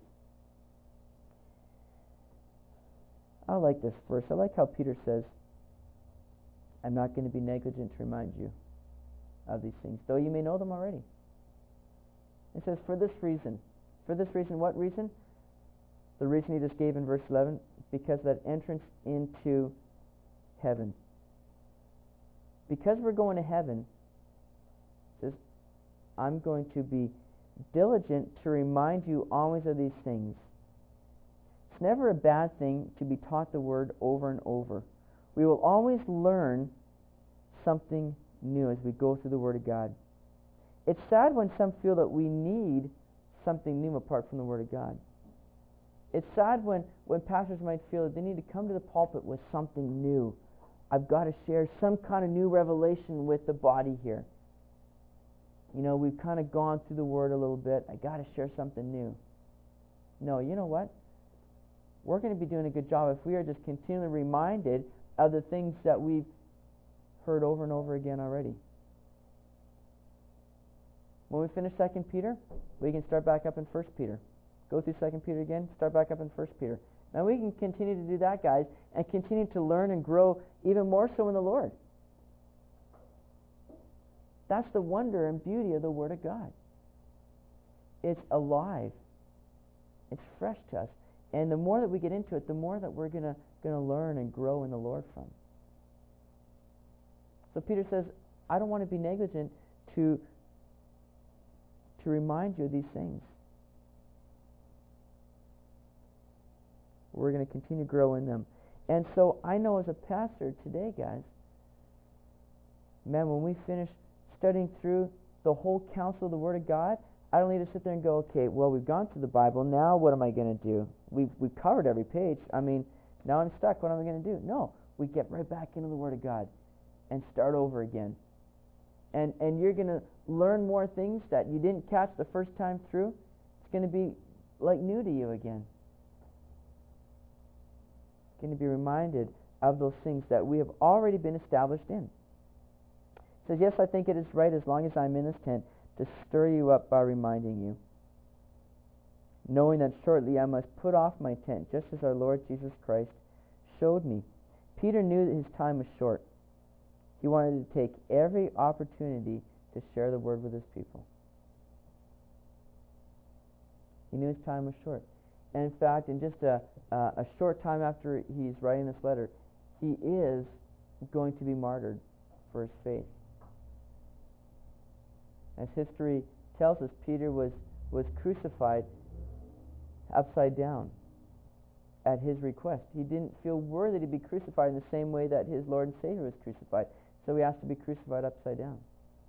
I like this verse. I like how Peter says, I'm not going to be negligent to remind you of these things, though you may know them already. It says, for this reason. For this reason, what reason? The reason he just gave in verse eleven, because that entrance into heaven. Because we're going to heaven, it says, I'm going to be diligent to remind you always of these things. It's never a bad thing to be taught the Word over and over. We will always learn something new as we go through the Word of God. It's sad when some feel that we need something new apart from the Word of God. It's sad when, when pastors might feel that they need to come to the pulpit with something new. I've got to share some kind of new revelation with the body here. You know, we've kind of gone through the Word a little bit. I got to share something new. No, you know what? We're going to be doing a good job if we are just continually reminded of the things that we've heard over and over again already. When we finish Second Peter, we can start back up in First Peter. Go through Second Peter again, start back up in First Peter. And we can continue to do that, guys, and continue to learn and grow even more so in the Lord. That's the wonder and beauty of the Word of God. It's alive. It's fresh to us. And the more that we get into it, the more that we're going to going to learn and grow in the Lord from. So Peter says, I don't want to be negligent to, to remind you of these things. We're going to continue to grow in them. And so I know as a pastor today, guys, man, when we finish studying through the whole counsel of the Word of God, I don't need to sit there and go, okay, well, we've gone through the Bible. Now what am I going to do? We've, we've covered every page. I mean, now I'm stuck. What am I going to do? No, we get right back into the Word of God and start over again. And, and you're going to learn more things that you didn't catch the first time through. It's going to be like new to you again. Going to be reminded of those things that we have already been established in. It says, yes, I think it is right, as long as I'm in this tent, to stir you up by reminding you, knowing that shortly I must put off my tent, just as our Lord Jesus Christ showed me. Peter knew that his time was short. He wanted to take every opportunity to share the Word with his people. He knew his time was short. And in fact, in just a, uh, a short time after he's writing this letter, he is going to be martyred for his faith. As history tells us, Peter was, was crucified upside down at his request. He didn't feel worthy to be crucified in the same way that his Lord and Savior was crucified, so he asked to be crucified upside down.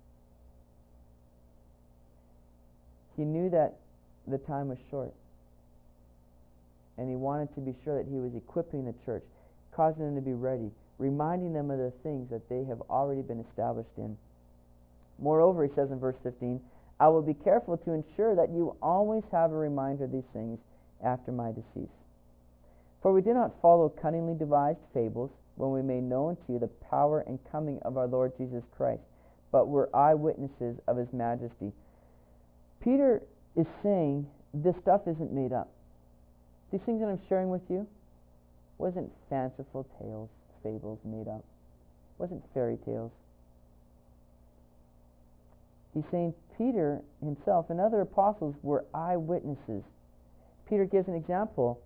He knew that the time was short, and he wanted to be sure that he was equipping the church, causing them to be ready, reminding them of the things that they have already been established in. Moreover, he says in verse fifteen, I will be careful to ensure that you always have a reminder of these things after my decease. For we do not follow cunningly devised fables when we made known to you the power and coming of our Lord Jesus Christ, but were eyewitnesses of his majesty. Peter is saying this stuff isn't made up. These things that I'm sharing with you wasn't fanciful tales, fables made up. Wasn't fairy tales. He's saying Peter himself and other apostles were eyewitnesses. Peter gives an example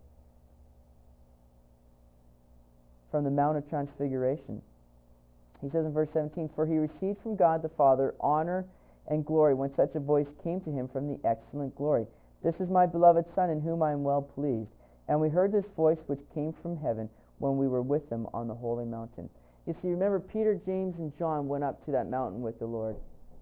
from the Mount of Transfiguration. He says in verse seventeen, "For he received from God the Father honor and glory when such a voice came to him from the excellent glory. This is my beloved Son in whom I am well pleased. And we heard this voice which came from heaven when we were with them on the holy mountain." You see, remember, Peter, James, and John went up to that mountain with the Lord.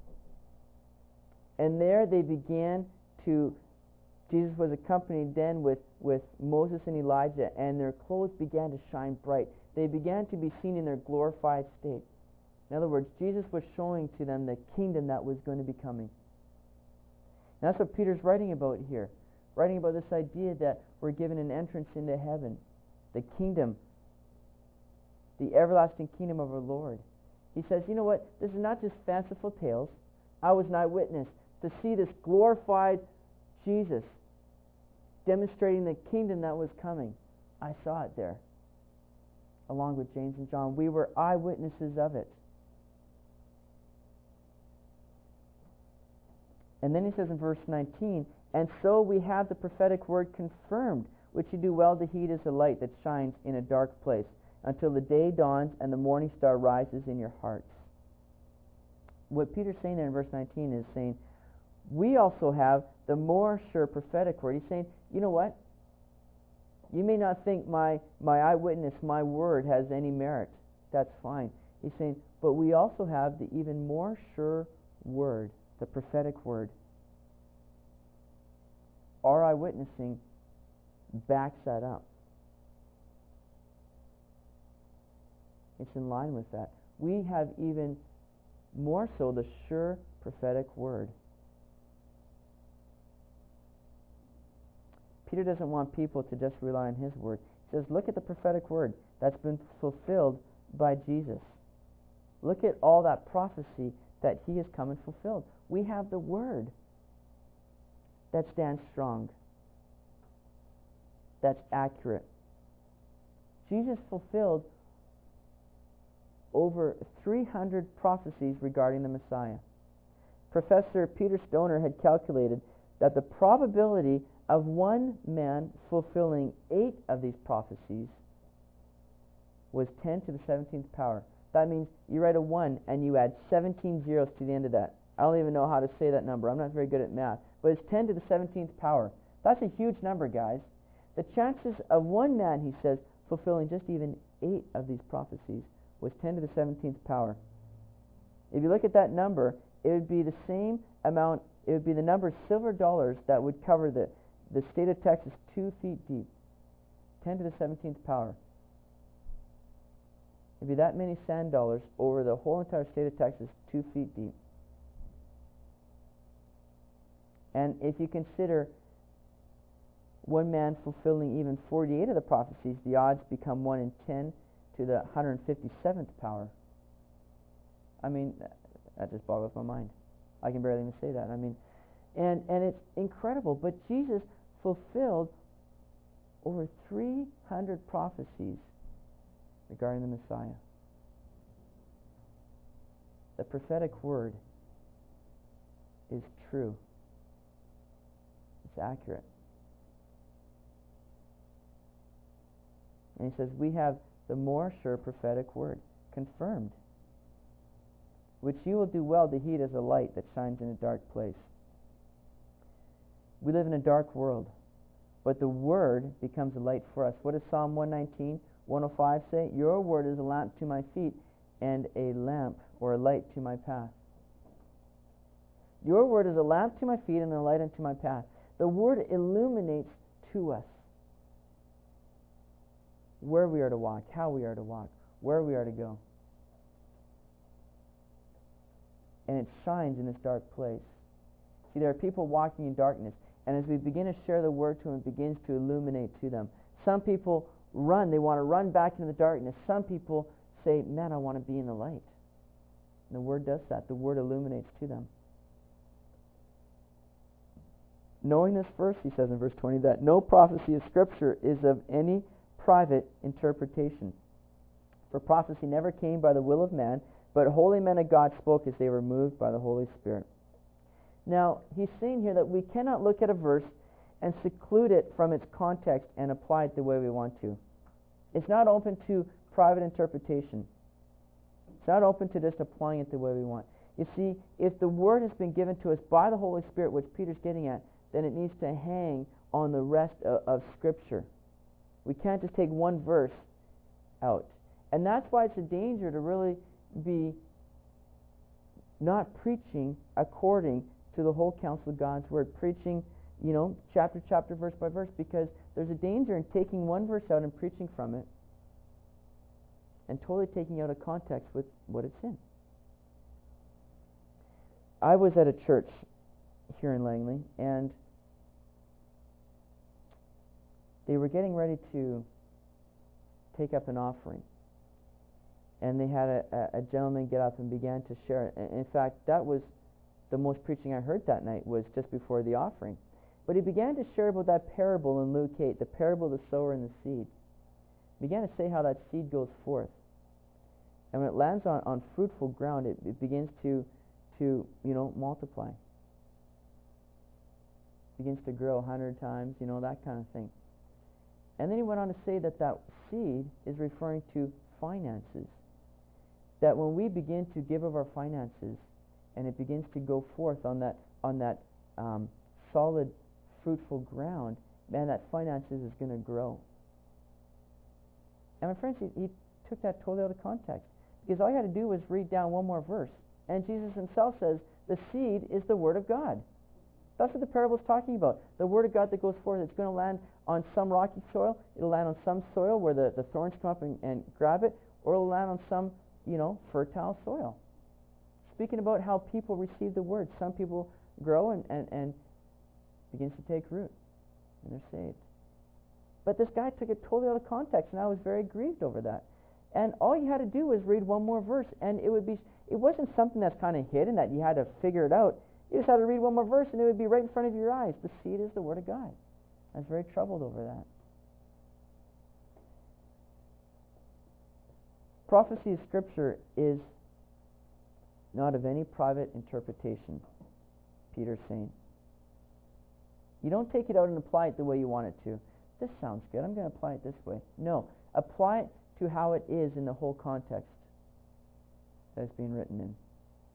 And there they began to, Jesus was accompanied then with, with Moses and Elijah, and their clothes began to shine bright. They began to be seen in their glorified state. In other words, Jesus was showing to them the kingdom that was going to be coming. And that's what Peter's writing about here. Writing about this idea that we're given an entrance into heaven, the kingdom, the everlasting kingdom of our Lord. He says, you know what? This is not just fanciful tales. I was an eyewitness to see this glorified Jesus demonstrating the kingdom that was coming. I saw it there, along with James and John. We were eyewitnesses of it. And then he says in verse nineteen, "And so we have the prophetic word confirmed, which you do well to heed as a light that shines in a dark place, until the day dawns and the morning star rises in your hearts." What Peter's saying there in verse nineteen is saying, we also have the more sure prophetic word. He's saying, you know what? You may not think my, my eyewitness, my word has any merit. That's fine. He's saying, but we also have the even more sure word, the prophetic word. Our eyewitnessing backs that up. It's in line with that. We have even more so the sure prophetic word. Peter doesn't want people to just rely on his word. He says, look at the prophetic word that's been fulfilled by Jesus. Look at all that prophecy that he has come and fulfilled. We have the word that stands strong, that's accurate. Jesus fulfilled over three hundred prophecies regarding the Messiah. Professor Peter Stoner had calculated that the probability of one man fulfilling eight of these prophecies was ten to the seventeenth power. That means you write a one and you add seventeen zeros to the end of that. I don't even know how to say that number. I'm not very good at math. But it's ten to the seventeenth power. That's a huge number, guys. The chances of one man, he says, fulfilling just even eight of these prophecies was ten to the seventeenth power. If you look at that number, it would be the same amount, it would be the number of silver dollars that would cover the, the state of Texas two feet deep. ten to the seventeenth power. It would be that many sand dollars over the whole entire state of Texas two feet deep. And if you consider one man fulfilling even forty-eight of the prophecies, the odds become one in ten to the one hundred fifty-seventh power. I mean, that just boggles my mind. I can barely even say that. I mean, and, and it's incredible. But Jesus fulfilled over three hundred prophecies regarding the Messiah. The prophetic word is true. It's accurate. And he says, we have the more sure prophetic word, confirmed, which you will do well to heed as a light that shines in a dark place. We live in a dark world, but the word becomes a light for us. What does Psalm one nineteen, one oh five say? Your word is a lamp to my feet and a lamp or a light to my path. Your word is a lamp to my feet and a light unto my path. The word illuminates to us where we are to walk, how we are to walk, where we are to go. And it shines in this dark place. See, there are people walking in darkness, and as we begin to share the word to them, it begins to illuminate to them. Some people run, they want to run back into the darkness. Some people say, man, I want to be in the light. And the word does that. The word illuminates to them. knowing this verse, he says in verse twenty, that no prophecy of Scripture is of any private interpretation. For prophecy never came by the will of man, but holy men of God spoke as they were moved by the Holy Spirit. Now, he's saying here that we cannot look at a verse and seclude it from its context and apply it the way we want to. It's not open to private interpretation. It's not open to just applying it the way we want. You see, if the Word has been given to us by the Holy Spirit, which Peter's getting at, then it needs to hang on the rest of, of Scripture. We can't just take one verse out. And that's why it's a danger to really be not preaching according to the whole counsel of God's Word, preaching, you know, chapter, chapter, verse by verse, because there's a danger in taking one verse out and preaching from it and totally taking out of context with what it's in. I was at a church here in Langley, and they were getting ready to take up an offering. And they had a, a, a gentleman get up and began to share it. In fact, that was the most preaching I heard that night, was just before the offering. But he began to share about that parable in Luke eight, the parable of the sower and the seed. He began to say how that seed goes forth. And when it lands on, on fruitful ground, it, it begins to, to, you know, multiply. Begins to grow a hundred times, you know, that kind of thing. And then he went on to say that that seed is referring to finances. That when we begin to give of our finances, and it begins to go forth on that on that um, solid, fruitful ground, man, that finances is going to grow. And my friends, he, he took that totally out of context, because all you had to do was read down one more verse, and Jesus himself says the seed is the Word of God. That's what the parable is talking about. The Word of God that goes forth, it's going to land on some rocky soil, it'll land on some soil where the, the thorns come up and, and grab it, or it'll land on some, you know, fertile soil. Speaking about how people receive the Word, some people grow and, and, and begins to take root, and they're saved. But this guy took it totally out of context, and I was very grieved over that. And all you had to do was read one more verse, and it would be, it wasn't something that's kind of hidden that you had to figure it out. You just had to read one more verse, and it would be right in front of your eyes. The seed is the Word of God. I was very troubled over that. Prophecy of Scripture is not of any private interpretation, Peter's saying. You don't take it out and apply it the way you want it to. This sounds good, I'm going to apply it this way. No, apply it to how it is in the whole context that it's being written in.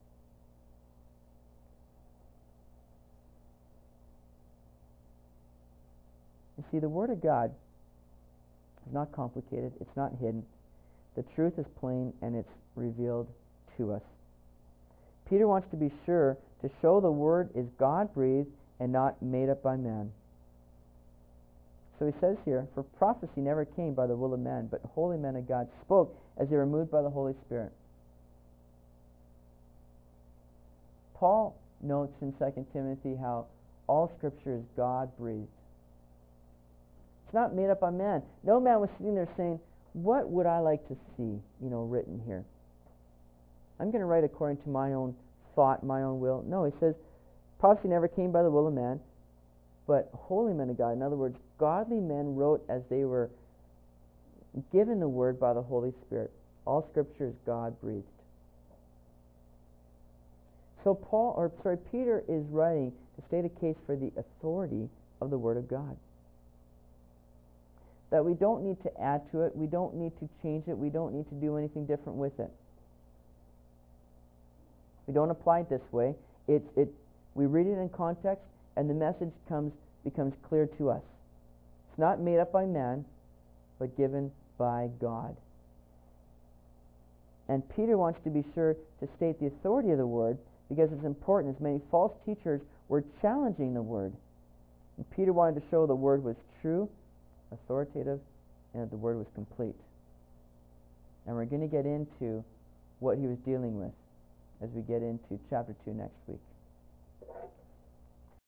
You see, the Word of God is not complicated, it's not hidden. The truth is plain, and it's revealed to us. Peter wants to be sure to show the Word is God-breathed and not made up by man. So he says here, for prophecy never came by the will of man, but holy men of God spoke as they were moved by the Holy Spirit. Paul notes in Second Timothy how all Scripture is God-breathed. It's not made up by man. No man was sitting there saying, what would I like to see, you know, written here? I'm going to write according to my own thought, my own will. No, he says, prophecy never came by the will of man, but holy men of God. In other words, godly men wrote as they were given the Word by the Holy Spirit. All Scripture is God-breathed. So Paul, or sorry, Peter is writing to state a case for the authority of the Word of God. That we don't need to add to it, we don't need to change it, we don't need to do anything different with it. We don't apply it this way. It, it, we read it in context, and the message comes becomes clear to us. It's not made up by man, but given by God. And Peter wants to be sure to state the authority of the Word, because it's important, as many false teachers were challenging the Word. And Peter wanted to show the Word was true, authoritative, and that the Word was complete. And we're going to get into what he was dealing with as we get into chapter two next week.